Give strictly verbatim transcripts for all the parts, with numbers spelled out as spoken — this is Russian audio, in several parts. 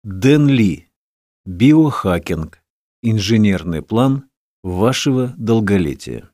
Дэн Ли. Биохакинг. Инженерный план вашего долголетия.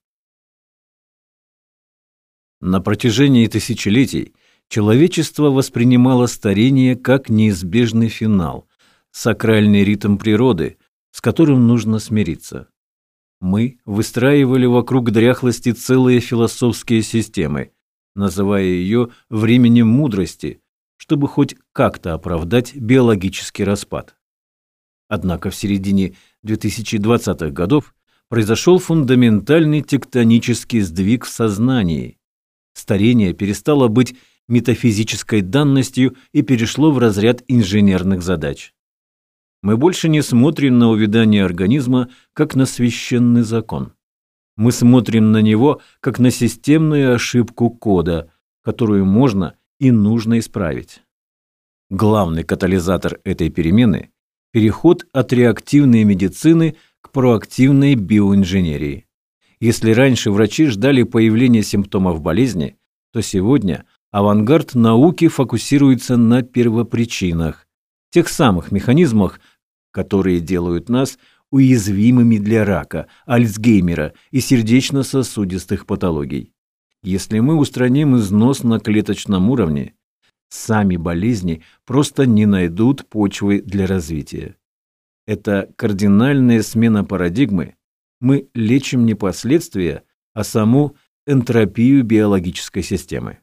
На протяжении тысячелетий человечество воспринимало старение как неизбежный финал, сакральный ритм природы, с которым нужно смириться. Мы выстраивали вокруг дряхлости целые философские системы, называя ее временем мудрости, чтобы хоть как-то оправдать биологический распад. Однако в середине две тысячи двадцатых годов произошел фундаментальный тектонический сдвиг в сознании. Старение перестало быть метафизической данностью и перешло в разряд инженерных задач. Мы больше не смотрим на увядание организма как на священный закон. Мы смотрим на него как на системную ошибку кода, которую можно и нужно исправить. Главный катализатор этой перемены – переход от реактивной медицины к проактивной биоинженерии. Если раньше врачи ждали появления симптомов болезни, то сегодня авангард науки фокусируется на первопричинах, тех самых механизмах, которые делают нас уязвимыми для рака, Альцгеймера и сердечно-сосудистых патологий. Если мы устраним износ на клеточном уровне, сами болезни просто не найдут почвы для развития. Это кардинальная смена парадигмы. Мы лечим не последствия, а саму энтропию биологической системы.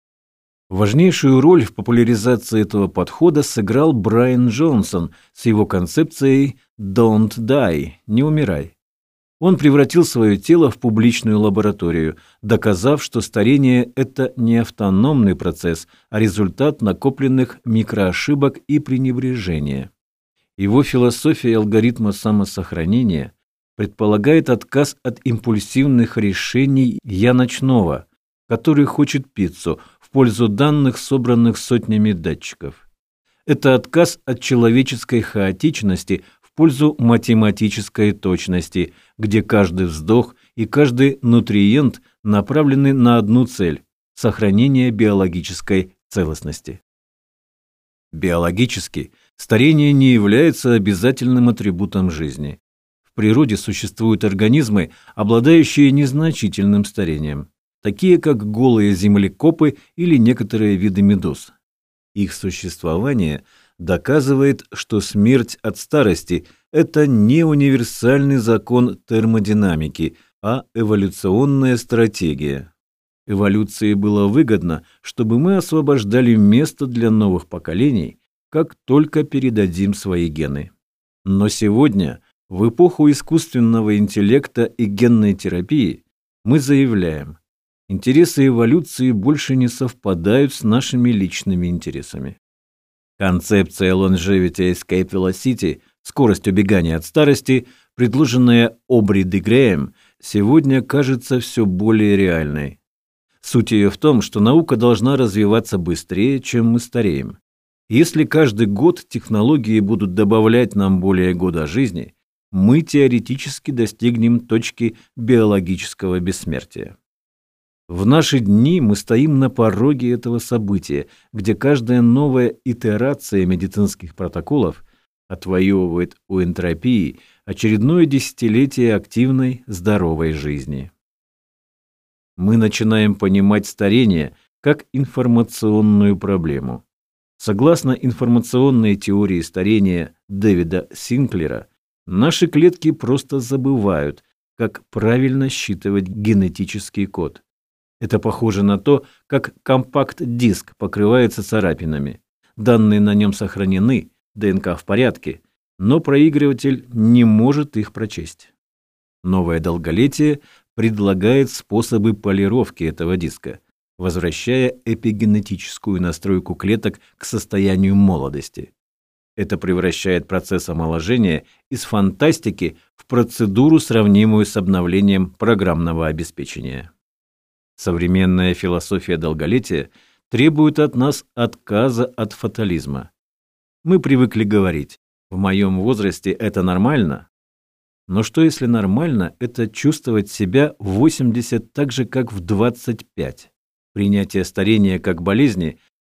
Важнейшую роль в популяризации этого подхода сыграл Брайан Джонсон с его концепцией «Don't die» – «Не умирай». Он превратил свое тело в публичную лабораторию, доказав, что старение – это не автономный процесс, а результат накопленных микроошибок и пренебрежения. Его философия алгоритма самосохранения предполагает отказ от импульсивных решений «я ночного», который хочет пиццу, в пользу данных, собранных сотнями датчиков. Это отказ от человеческой хаотичности в пользу математической точности, где каждый вздох и каждый нутриент направлены на одну цель – сохранение биологической целостности. Биологически старение не является обязательным атрибутом жизни. В природе существуют организмы, обладающие незначительным старением, такие как голые землекопы или некоторые виды медуз. Их существование доказывает, что смерть от старости – это не универсальный закон термодинамики, а эволюционная стратегия. Эволюции было выгодно, чтобы мы освобождали место для новых поколений, как только передадим свои гены. Но сегодня, в эпоху искусственного интеллекта и генной терапии, мы заявляем, интересы эволюции больше не совпадают с нашими личными интересами. Концепция Longevity Escape Velocity, скорость убегания от старости, предложенная Обри де Греем, сегодня кажется все более реальной. Суть ее в том, что наука должна развиваться быстрее, чем мы стареем. Если каждый год технологии будут добавлять нам более года жизни, мы теоретически достигнем точки биологического бессмертия. В наши дни мы стоим на пороге этого события, где каждая новая итерация медицинских протоколов отвоевывает у энтропии очередное десятилетие активной, здоровой жизни. Мы начинаем понимать старение как информационную проблему. Согласно информационной теории старения Дэвида Синклера, наши клетки просто забывают, как правильно считывать генетический код. Это похоже на то, как компакт-диск покрывается царапинами. Данные на нем сохранены, ДНК в порядке, но проигрыватель не может их прочесть. Новое долголетие предлагает способы полировки этого диска, возвращая эпигенетическую настройку клеток к состоянию молодости. Это превращает процесс омоложения из фантастики в процедуру, сравнимую с обновлением программного обеспечения. Современная философия долголетия требует от нас отказа от фатализма. Мы привыкли говорить: в моем возрасте это нормально. Но что если нормально – это чувствовать себя в восемьдесят так же, как в двадцать пять? Принятие старения как болезни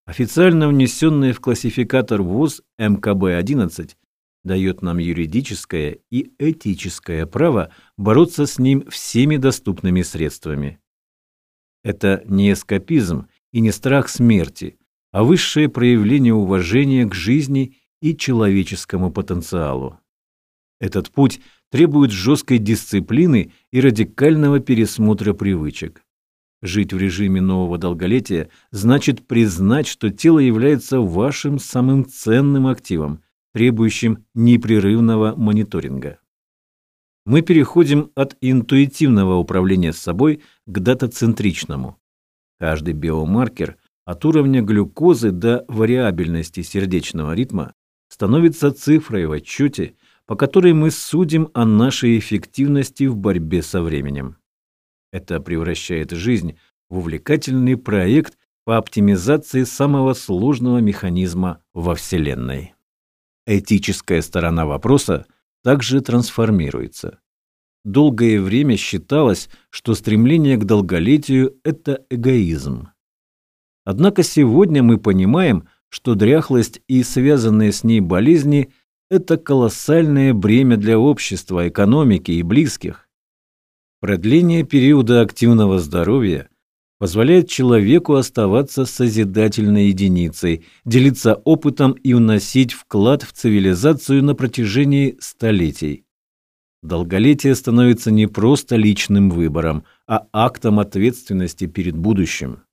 Официально внесенное в классификатор ВОЗ эм ка бэ одиннадцать дает нам юридическое и этическое право бороться с ним всеми доступными средствами. Это не эскапизм и не страх смерти, а высшее проявление уважения к жизни и человеческому потенциалу. Этот путь требует жесткой дисциплины и радикального пересмотра привычек. Жить в режиме нового долголетия значит признать, что тело является вашим самым ценным активом, требующим непрерывного мониторинга. Мы переходим от интуитивного управления собой к датацентричному. Каждый биомаркер от уровня глюкозы до вариабельности сердечного ритма становится цифрой в отчете, по которой мы судим о нашей эффективности в борьбе со временем. Это превращает жизнь в увлекательный проект по оптимизации самого сложного механизма во Вселенной. Этическая сторона вопроса также трансформируется. Долгое время считалось, что стремление к долголетию – это эгоизм. Однако сегодня мы понимаем, что дряхлость и связанные с ней болезни – это колоссальное бремя для общества, экономики и близких. Продление периода активного здоровья позволяет человеку оставаться созидательной единицей, делиться опытом и вносить вклад в цивилизацию на протяжении столетий. Долголетие становится не просто личным выбором, а актом ответственности перед будущим.